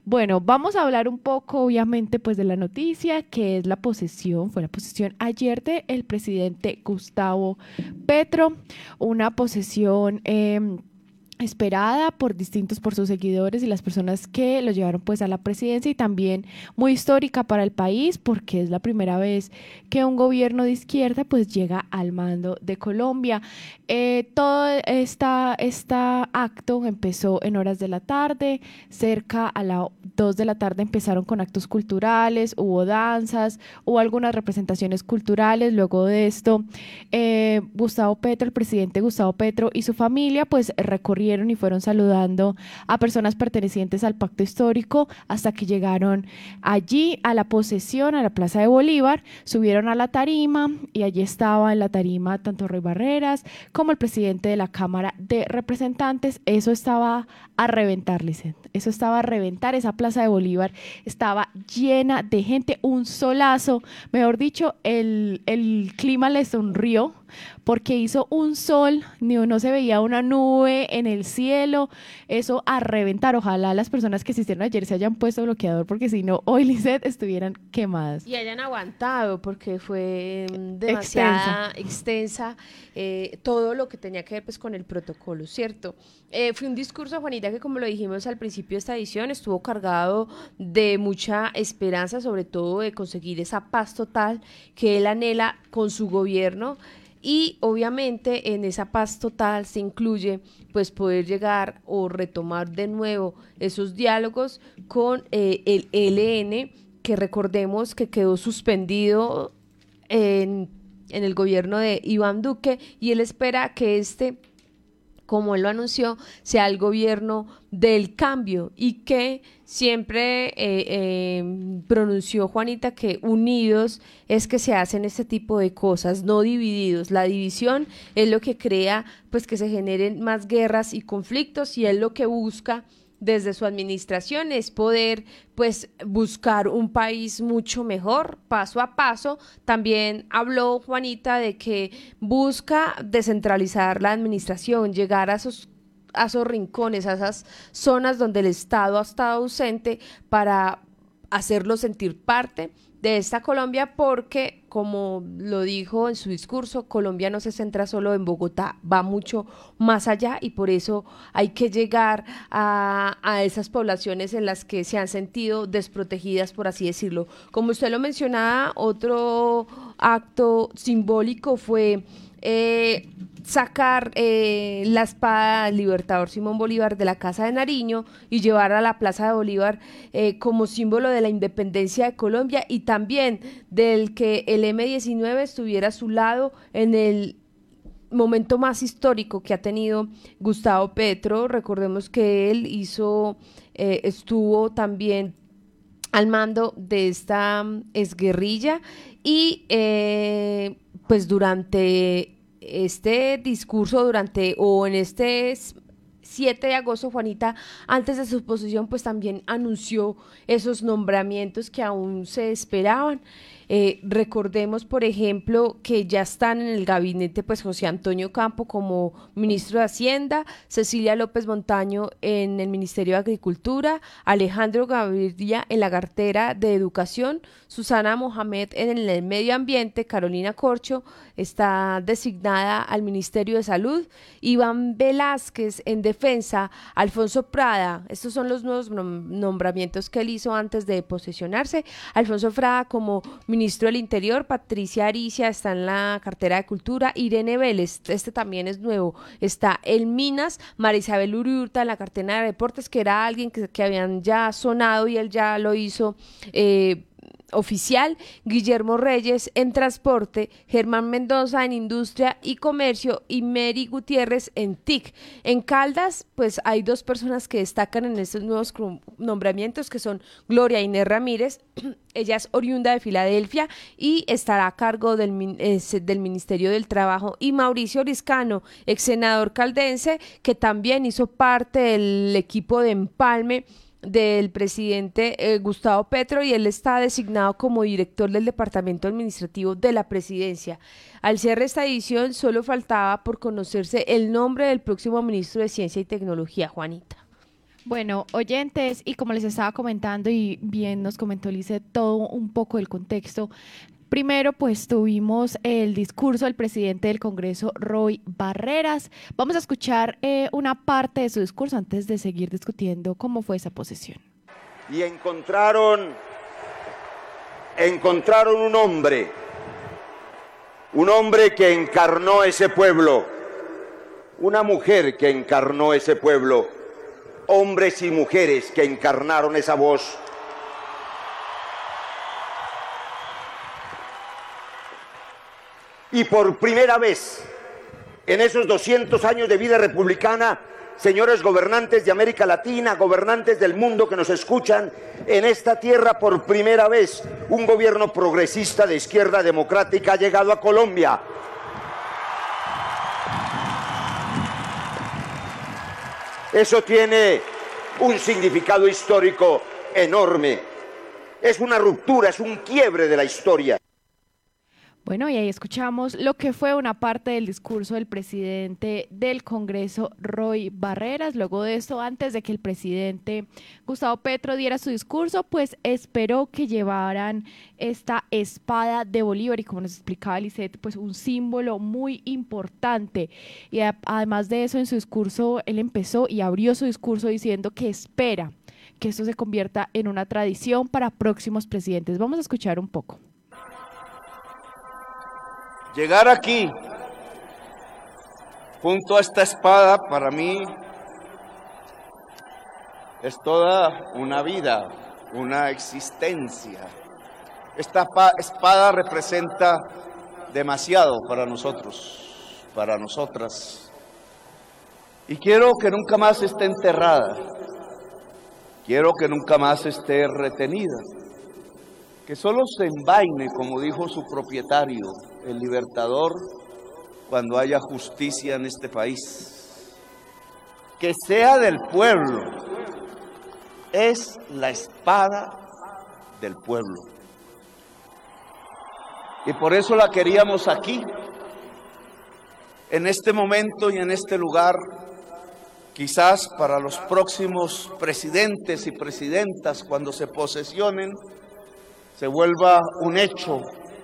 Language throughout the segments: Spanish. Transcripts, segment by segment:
Bueno, vamos a hablar un poco, obviamente, pues de la noticia, que es la posesión, fue la posesión ayer del presidente Gustavo Petro, una posesión esperada por sus seguidores y las personas que lo llevaron pues a la presidencia, y también muy histórica para el país porque es la primera vez que un gobierno de izquierda pues llega al mando de Colombia. Todo esta acto empezó en horas de la tarde, cerca a las 2 de la tarde empezaron con actos culturales, hubo danzas, hubo algunas representaciones culturales. Luego de esto, Gustavo Petro, el presidente Gustavo Petro y su familia pues recorrieron y fueron saludando a personas pertenecientes al pacto histórico hasta que llegaron allí a la posesión, a la Plaza de Bolívar, subieron a la tarima y allí estaba en la tarima tanto Roy Barreras como el presidente de la Cámara de Representantes. Eso estaba a reventar, Licen. Eso estaba a reventar. Esa Plaza de Bolívar estaba llena de gente, un solazo. Mejor dicho, el clima le sonrió porque hizo un sol, no se veía una nube en el cielo, eso a reventar. Ojalá las personas que asistieron ayer se hayan puesto bloqueador, porque si no, hoy, Lizeth, estuvieran quemadas. Y hayan aguantado, porque fue demasiada Extensa. extensa, todo lo que tenía que ver pues con el protocolo, ¿cierto? Fue un discurso, Juanita, que como lo dijimos al principio de esta edición, estuvo cargado de mucha esperanza, sobre todo de conseguir esa paz total que él anhela con su gobierno. Y obviamente en esa paz total se incluye pues poder llegar o retomar de nuevo esos diálogos con el ELN, que recordemos que quedó suspendido en el gobierno de Iván Duque, y él espera que como él lo anunció, sea el gobierno del cambio, y que siempre pronunció Juanita que unidos es que se hacen este tipo de cosas, no divididos. La división es lo que crea pues que se generen más guerras y conflictos, y él lo que busca desde su administración es poder pues buscar un país mucho mejor, paso a paso. También habló Juanita de que busca descentralizar la administración, llegar a esos rincones, a esas zonas donde el Estado ha estado ausente, para hacerlo sentir parte de esta Colombia, porque como lo dijo en su discurso, Colombia no se centra solo en Bogotá, va mucho más allá, y por eso hay que llegar a esas poblaciones en las que se han sentido desprotegidas, por así decirlo. Como usted lo mencionaba, otro acto simbólico fue sacar la espada del Libertador Simón Bolívar de la Casa de Nariño y llevar a la Plaza de Bolívar como símbolo de la independencia de Colombia, y también del que el M-19 estuviera a su lado en el momento más histórico que ha tenido Gustavo Petro. Recordemos que él estuvo también al mando de esta exguerrilla, y pues durante este discurso, en este 7 de agosto, Juanita, antes de su posición, pues también anunció esos nombramientos que aún se esperaban. Recordemos, por ejemplo, que ya están en el gabinete pues José Antonio Campo como ministro de Hacienda, Cecilia López Montaño en el Ministerio de Agricultura, Alejandro Gaviria en la cartera de Educación, Susana Mohamed en el Medio Ambiente, Carolina Corcho está designada al Ministerio de Salud, Iván Velázquez en Defensa, Alfonso Prada, estos son los nuevos nombramientos que él hizo antes de posesionarse. Alfonso Prada como ministro del Interior, Patricia Aricia está en la cartera de Cultura, Irene Vélez, este también es nuevo, está en Minas, Marisabel Uriurta en la cartera de Deportes, que era alguien que habían ya sonado y él ya lo hizo oficial, Guillermo Reyes en Transporte, Germán Mendoza en Industria y Comercio, y Mary Gutiérrez en TIC. En Caldas, pues hay dos personas que destacan en estos nuevos nombramientos, que son Gloria Inés Ramírez, ella es oriunda de Filadelfia y estará a cargo del Ministerio del Trabajo, y Mauricio Riscano, ex senador caldense, que también hizo parte del equipo de empalme del presidente Gustavo Petro, y él está designado como director del Departamento Administrativo de la Presidencia. Al cierre de esta edición solo faltaba por conocerse el nombre del próximo ministro de Ciencia y Tecnología, Juanita. Bueno, oyentes, y como les estaba comentando y bien nos comentó Lice todo un poco del contexto, primero pues tuvimos el discurso del presidente del Congreso, Roy Barreras. Vamos a escuchar una parte de su discurso antes de seguir discutiendo cómo fue esa posesión. Y encontraron un hombre que encarnó ese pueblo, una mujer que encarnó ese pueblo, hombres y mujeres que encarnaron esa voz. Y por primera vez en esos 200 años de vida republicana, señores gobernantes de América Latina, gobernantes del mundo que nos escuchan, en esta tierra por primera vez un gobierno progresista de izquierda democrática ha llegado a Colombia. Eso tiene un significado histórico enorme. Es una ruptura, es un quiebre de la historia. Bueno, y ahí escuchamos lo que fue una parte del discurso del presidente del Congreso, Roy Barreras. Luego de esto, antes de que el presidente Gustavo Petro diera su discurso, pues esperó que llevaran esta espada de Bolívar y, como nos explicaba Lisette, pues un símbolo muy importante. Y además de eso, en su discurso, él empezó y abrió su discurso diciendo que espera que esto se convierta en una tradición para próximos presidentes. Vamos a escuchar un poco. Llegar aquí, junto a esta espada, para mí es toda una vida, una existencia. Esta espada representa demasiado para nosotros, para nosotras. Y quiero que nunca más esté enterrada, quiero que nunca más esté retenida, que solo se envaine, como dijo su propietario, el Libertador, cuando haya justicia en este país. Que sea del pueblo, es la espada del pueblo. Y por eso la queríamos aquí, en este momento y en este lugar, quizás para los próximos presidentes y presidentas, cuando se posesionen, se vuelva un hecho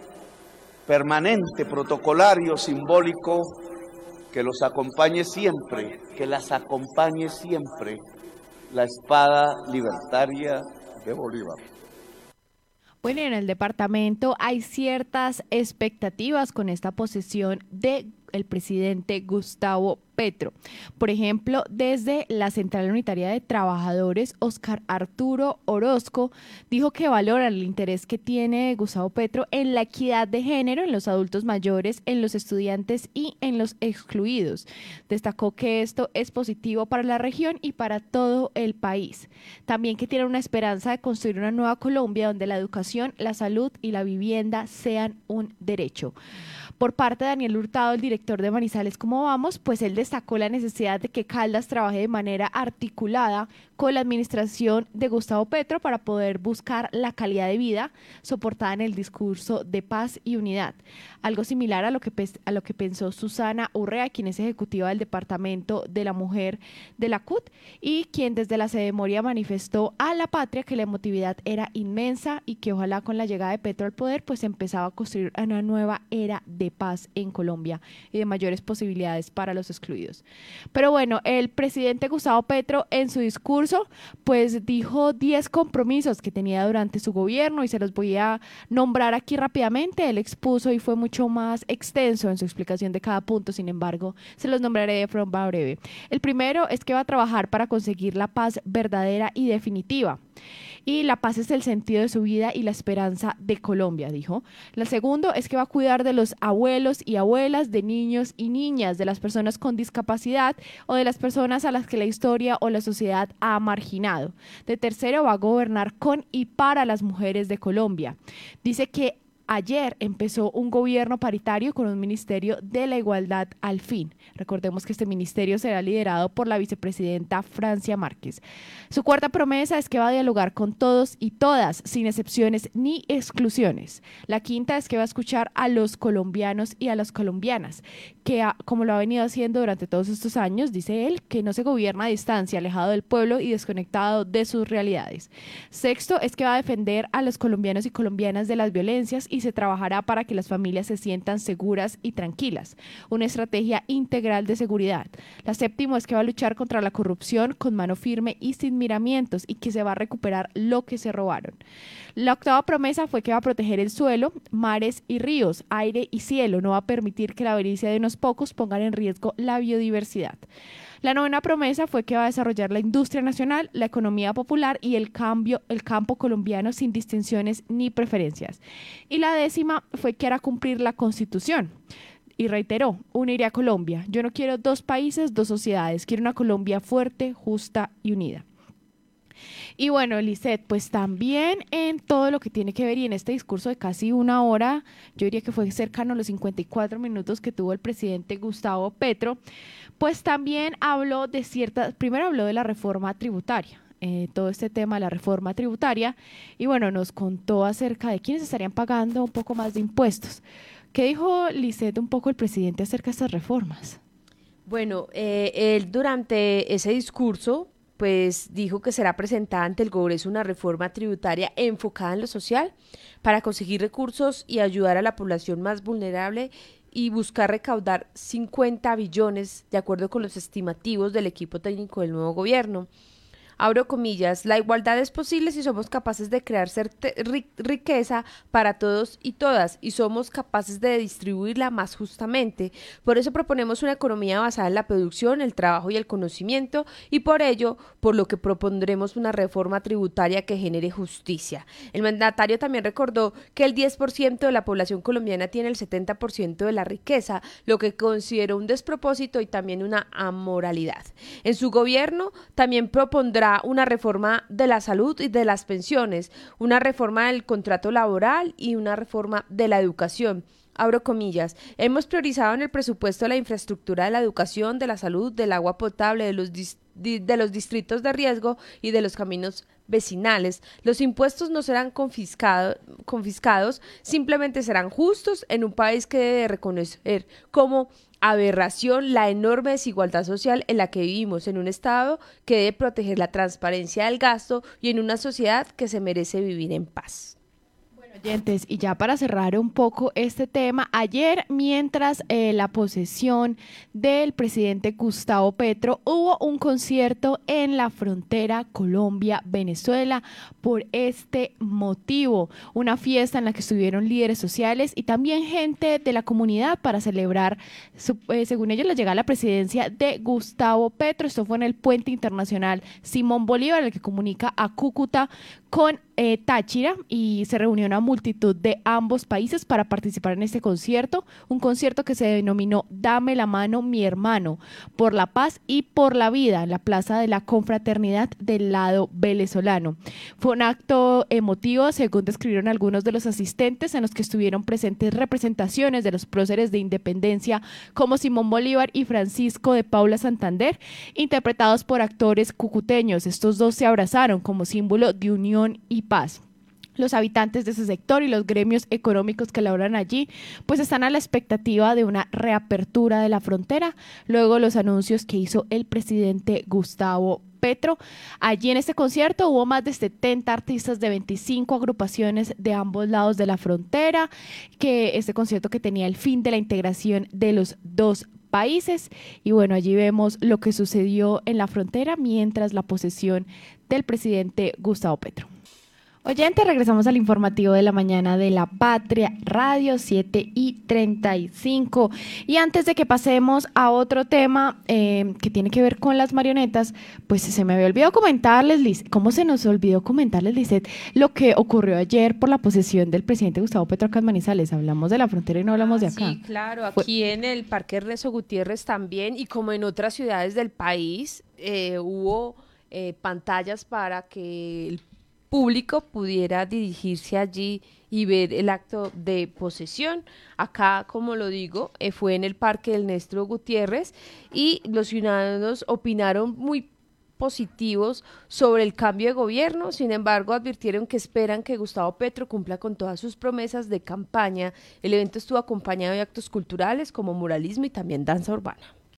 permanente, protocolario, simbólico, que los acompañe siempre, que las acompañe siempre la espada libertaria de Bolívar. Bueno, y en el departamento hay ciertas expectativas con esta posesión del presidente Gustavo Petro. Por ejemplo, desde la Central Unitaria de Trabajadores, Óscar Arturo Orozco dijo que valora el interés que tiene Gustavo Petro en la equidad de género, en los adultos mayores, en los estudiantes y en los excluidos. Destacó que esto es positivo para la región y para todo el país. También que tiene una esperanza de construir una nueva Colombia donde la educación, la salud y la vivienda sean un derecho. Por parte de Daniel Hurtado, el director de Manizales ¿Cómo vamos?, pues él destacó la necesidad de que Caldas trabaje de manera articulada con la administración de Gustavo Petro para poder buscar la calidad de vida soportada en el discurso de paz y unidad. Algo similar a lo que pensó Susana Urrea, quien es ejecutiva del Departamento de la Mujer de la CUT y quien desde la sede de Moria manifestó a la patria que la emotividad era inmensa y que ojalá con la llegada de Petro al poder pues empezaba a construir una nueva era de paz en Colombia y de mayores posibilidades para los excluidos. Pero bueno, el presidente Gustavo Petro en su discurso pues dijo 10 compromisos que tenía durante su gobierno y se los voy a nombrar aquí rápidamente. Él expuso y fue mucho más extenso en su explicación de cada punto, sin embargo, se los nombraré de forma breve. El primero es que va a trabajar para conseguir la paz verdadera y definitiva. Y la paz es el sentido de su vida y la esperanza de Colombia, dijo. El segundo es que va a cuidar de los abuelos y abuelas, de niños y niñas, de las personas con discapacidad o de las personas a las que la historia o la sociedad ha marginado. De tercero, va a gobernar con y para las mujeres de Colombia. Dice que ayer empezó un gobierno paritario con un ministerio de la igualdad al fin. Recordemos que este ministerio será liderado por la vicepresidenta Francia Márquez. Su cuarta promesa es que va a dialogar con todos y todas, sin excepciones ni exclusiones. La quinta es que va a escuchar a los colombianos y a las colombianas, que como lo ha venido haciendo durante todos estos años, dice él, que no se gobierna a distancia, alejado del pueblo y desconectado de sus realidades. Sexto es que va a defender a los colombianos y colombianas de las violencias y se trabajará para que las familias se sientan seguras y tranquilas. Una estrategia integral de seguridad. La séptima es que va a luchar contra la corrupción con mano firme y sin miramientos y que se va a recuperar lo que se robaron. La octava promesa fue que va a proteger el suelo, mares y ríos, aire y cielo. No va a permitir que la avaricia de unos pocos pongan en riesgo la biodiversidad. La novena promesa fue que va a desarrollar la industria nacional, la economía popular y el campo colombiano sin distinciones ni preferencias. Y la décima fue que hará cumplir la Constitución. Y reiteró, uniré a Colombia. Yo no quiero dos países, dos sociedades. Quiero una Colombia fuerte, justa y unida. Y bueno, Lisset, pues también en todo lo que tiene que ver y en este discurso de casi una hora, yo diría que fue cercano a los 54 minutos que tuvo el presidente Gustavo Petro, pues también habló primero habló de la reforma tributaria. Todo este tema de la reforma tributaria y bueno, nos contó acerca de quiénes estarían pagando un poco más de impuestos. ¿Qué dijo, Lisset, un poco el presidente acerca de estas reformas? Bueno, él durante ese discurso pues dijo que será presentada ante el Congreso una reforma tributaria enfocada en lo social para conseguir recursos y ayudar a la población más vulnerable y buscar recaudar 50 billones de acuerdo con los estimativos del equipo técnico del nuevo gobierno. Abro comillas, la igualdad es posible si somos capaces de crear riqueza para todos y todas y somos capaces de distribuirla más justamente. Por eso proponemos una economía basada en la producción, el trabajo y el conocimiento y por lo que propondremos una reforma tributaria que genere justicia. El mandatario también recordó que el 10% de la población colombiana tiene el 70% de la riqueza, lo que consideró un despropósito y también una amoralidad. En su gobierno también propondrá una reforma de la salud y de las pensiones, una reforma del contrato laboral y una reforma de la educación. Abro comillas, hemos priorizado en el presupuesto la infraestructura de la educación, de la salud, del agua potable, de los distritos de riesgo y de los caminos vecinales. Los impuestos no serán confiscados, simplemente serán justos en un país que debe reconocer como aberración la enorme desigualdad social en la que vivimos, en un Estado que debe proteger la transparencia del gasto y en una sociedad que se merece vivir en paz. Oyentes, y ya para cerrar un poco este tema, ayer mientras la posesión del presidente Gustavo Petro hubo un concierto en la frontera Colombia-Venezuela por este motivo, una fiesta en la que estuvieron líderes sociales y también gente de la comunidad para celebrar, según ellos, la llegada a la presidencia de Gustavo Petro. Esto fue en el puente internacional Simón Bolívar, el que comunica a Cúcuta con Táchira, y se reunió una multitud de ambos países para participar en este concierto, un concierto que se denominó Dame la mano mi hermano, por la paz y por la vida, en la Plaza de la Confraternidad del lado venezolano. Fue un acto emotivo, según describieron algunos de los asistentes, en los que estuvieron presentes representaciones de los próceres de independencia como Simón Bolívar y Francisco de Paula Santander, interpretados por actores cucuteños. Estos dos se abrazaron como símbolo de unión y paz. Los habitantes de ese sector y los gremios económicos que laboran allí pues están a la expectativa de una reapertura de la frontera luego de los anuncios que hizo el presidente Gustavo Petro. Allí en este concierto hubo más de 70 artistas de 25 agrupaciones de ambos lados de la frontera, que este concierto que tenía el fin de la integración de los dos países. Y bueno, allí vemos lo que sucedió en la frontera mientras la posesión del presidente Gustavo Petro. Oyente, regresamos al informativo de la mañana de La Patria Radio, 7:35. Y antes de que pasemos a otro tema que tiene que ver con las marionetas, pues se me había olvidado comentarles, ¿cómo se nos olvidó comentarles, Lisset, lo que ocurrió ayer por la posesión del presidente Gustavo Petro acá en Manizales? Hablamos de la frontera y no hablamos de acá. Sí, claro, aquí en el Parque Ernesto Gutiérrez también, y como en otras ciudades del país, hubo pantallas para que público pudiera dirigirse allí y ver el acto de posesión. Acá, como lo digo, fue en el Parque del Néstor Gutiérrez y los ciudadanos opinaron muy positivos sobre el cambio de gobierno. Sin embargo, advirtieron que esperan que Gustavo Petro cumpla con todas sus promesas de campaña. El evento estuvo acompañado de actos culturales como muralismo y también danza urbana.